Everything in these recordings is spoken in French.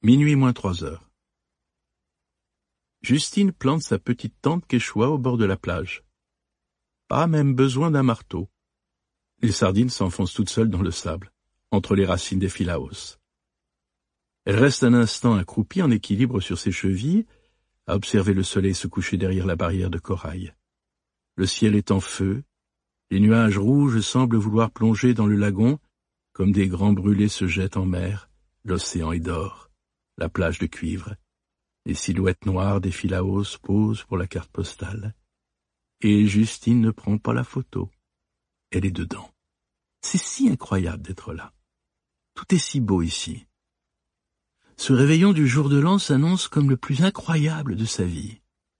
Minuit moins 3 heures. Justine plante sa petite tente quechua au bord de la plage. Pas même besoin d'un marteau. Les sardines s'enfoncent toutes seules dans le sable, entre les racines des phylaos. Elle reste un instant accroupie en équilibre sur ses chevilles, à observer le soleil se coucher derrière la barrière de corail. Le ciel est en feu, les nuages rouges semblent vouloir plonger dans le lagon, comme des grands brûlés se jettent en mer, l'océan est d'or, la plage de cuivre. Les silhouettes noires des phylaos posent pour la carte postale. Et Justine ne prend pas la photo. Elle est dedans. C'est si incroyable d'être là. Tout est si beau ici. Ce réveillon du jour de l'an s'annonce comme le plus incroyable de sa vie.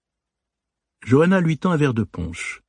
Johanna lui tend un verre de punch.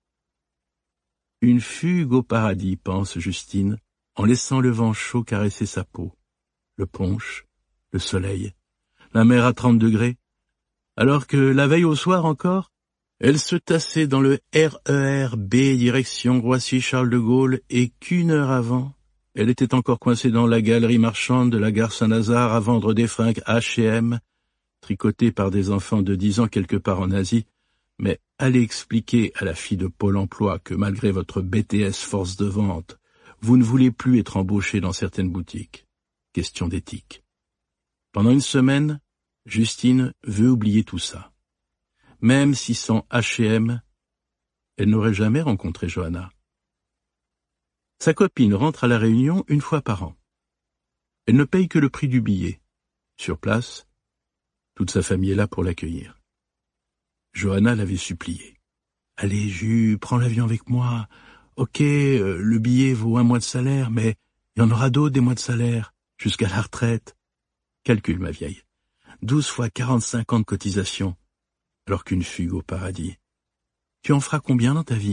Une fugue au paradis, pense Justine, en laissant le vent chaud caresser sa peau. Le punch, le soleil, la mer à 30 degrés. Alors que la veille au soir encore, elle se tassait dans le RER B direction Roissy-Charles de Gaulle et qu'une heure avant, elle était encore coincée dans la galerie marchande de la gare Saint-Lazare à vendre des fringues H&M, tricotées par des enfants de 10 ans quelque part en Asie. Mais allez expliquer à la fille de Pôle emploi que malgré votre BTS force de vente, vous ne voulez plus être embauché dans certaines boutiques. Question d'éthique. Pendant une semaine, Justine veut oublier tout ça. Même si sans H&M, elle n'aurait jamais rencontré Johanna. Sa copine rentre à la Réunion une fois par an. Elle ne paye que le prix du billet. Sur place, toute sa famille est là pour l'accueillir. Johanna l'avait supplié. « Allez, Jus, prends l'avion avec moi. Ok, le billet vaut 1 mois de salaire, mais il y en aura d'autres des mois de salaire, jusqu'à la retraite. Calcule, ma vieille. 12 fois 45 ans de cotisation, alors qu'une fugue au paradis. Tu en feras combien dans ta vie ?»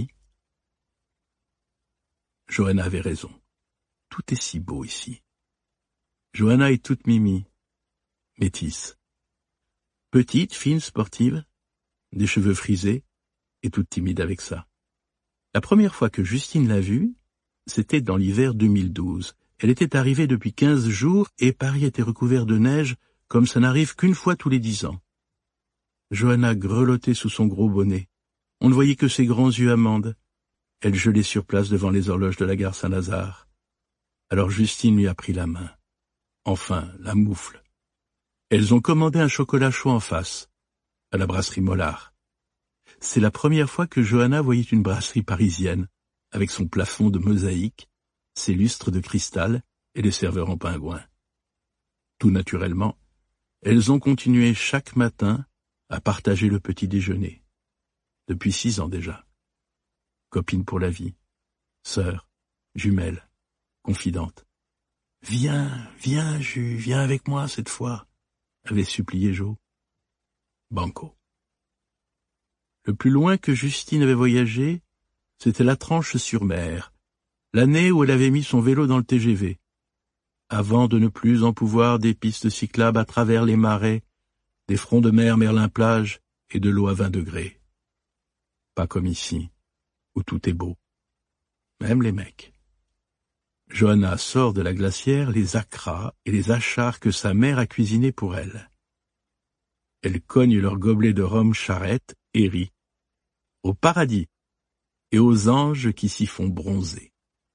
Johanna avait raison. Tout est si beau ici. Johanna est toute mimi, métisse. Petite, fine, sportive, des cheveux frisés, et toute timide avec ça. La première fois que Justine l'a vue, c'était dans l'hiver 2012. Elle était arrivée depuis 15 jours et Paris était recouvert de neige comme ça n'arrive qu'une fois tous les 10 ans. Johanna grelottait sous son gros bonnet. On ne voyait que ses grands yeux amandes. Elle gelait sur place devant les horloges de la gare Saint-Lazare. Alors Justine lui a pris la main. Enfin, la moufle. Elles ont commandé un chocolat chaud en face, à la brasserie Mollard. C'est la première fois que Johanna voyait une brasserie parisienne, avec son plafond de mosaïque, ses lustres de cristal et les serveurs en pingouin. Tout naturellement, elles ont continué chaque matin à partager le petit déjeuner. Depuis 6 ans déjà. Copines pour la vie, sœurs, jumelles, confidentes. « Viens, viens, Jus, viens avec moi cette fois », avait supplié Jo. Banco. Le plus loin que Justine avait voyagé, c'était la Tranche-sur-Mer, l'année où elle avait mis son vélo dans le TGV, avant de ne plus en pouvoir des pistes cyclables à travers les marais, des fronts de mer Merlin-Plage et de l'eau à 20 degrés. Pas comme ici, où tout est beau, même les mecs. Johanna sort de la glacière les acras et les achars que sa mère a cuisinés pour elle. Elle cogne leur gobelet de rhum charrette et rit. Au paradis et aux anges qui s'y font bronzer.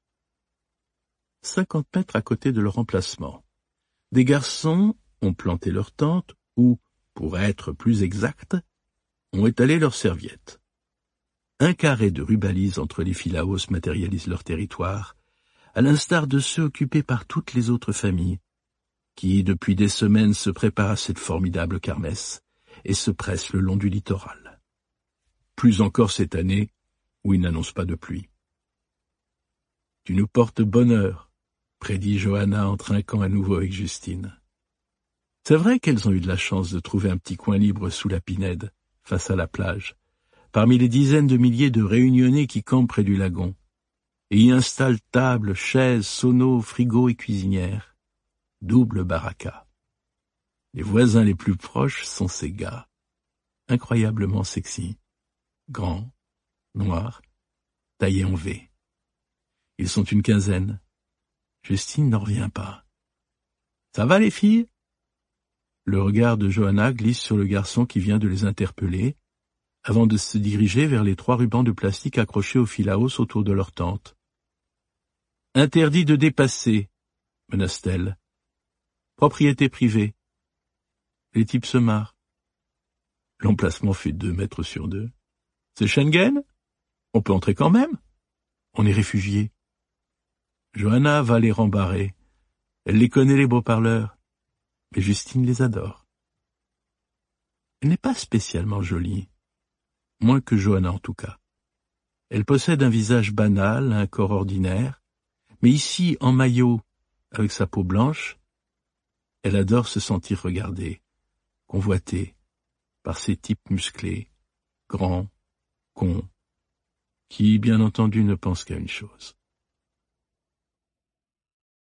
50 mètres à côté de leur emplacement, des garçons ont planté leur tente ou, pour être plus exact, ont étalé leurs serviettes. Un carré de rubalise entre les phylaos matérialise leur territoire, à l'instar de ceux occupés par toutes les autres familles, qui, depuis des semaines, se préparent à cette formidable kermesse et se pressent le long du littoral. Plus encore cette année, où ils n'annoncent pas de pluie. « Tu nous portes bonheur », prédit Johanna en trinquant à nouveau avec Justine. C'est vrai qu'elles ont eu de la chance de trouver un petit coin libre sous la Pinède, face à la plage, parmi les dizaines de milliers de réunionnais qui campent près du lagon, et y installent tables, chaises, sonos, frigos et cuisinières. Double baraka. Les voisins les plus proches sont ces gars, incroyablement sexy, grands, noirs, taillés en V. Ils sont une quinzaine. Justine n'en revient pas. « Ça va les filles ?» Le regard de Johanna glisse sur le garçon qui vient de les interpeller, avant de se diriger vers les 3 rubans de plastique accrochés au fil à hausse autour de leur tente. « Interdit de dépasser », menace-t-elle. « Propriété privée. » Les types se marrent. L'emplacement fait 2 mètres sur 2. C'est Schengen? On peut entrer quand même? On est réfugiés. Johanna va les rembarrer. Elle les connaît, les beaux parleurs. Mais Justine les adore. Elle n'est pas spécialement jolie. Moins que Johanna en tout cas. Elle possède un visage banal, un corps ordinaire. Mais ici, en maillot, avec sa peau blanche, elle adore se sentir regardée, convoitée, par ces types musclés, grands, cons, qui, bien entendu, ne pensent qu'à une chose.